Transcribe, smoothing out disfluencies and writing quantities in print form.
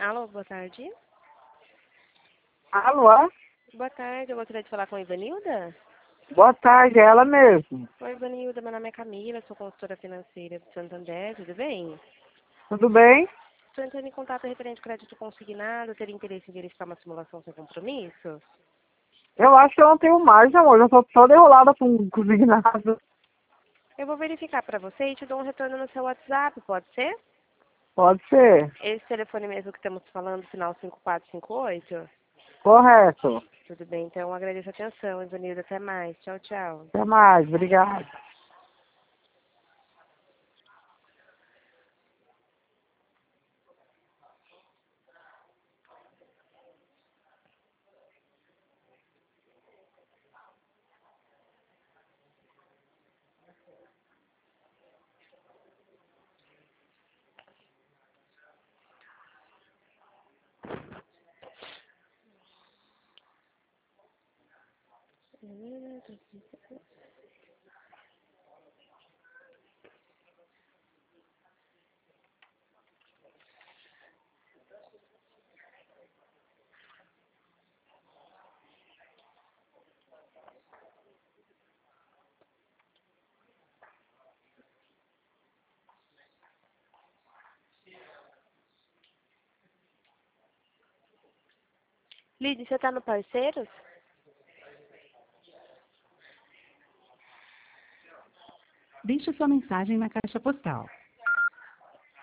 Alô, boa tarde. Alô? Boa tarde, eu gostaria de falar com a Ivanilda. Boa tarde, é ela mesmo. Oi, Ivanilda, meu nome é Camila, sou consultora financeira do Santander, tudo bem? Tudo bem? Estou entrando em contato referente ao crédito consignado, teria interesse em verificar uma simulação sem compromisso? Eu acho que eu não tenho mais, amor. Eu tô toda enrolada com consignado. Eu vou verificar para você e te dou um retorno no seu WhatsApp, pode ser? Pode ser. Esse telefone mesmo que estamos falando, final 5458? Correto. Tudo bem, então agradeço a atenção, Ivanilda, até mais. Tchau, tchau. Até mais, obrigado. Lidy, você está no Parceiros? Deixe sua mensagem na caixa postal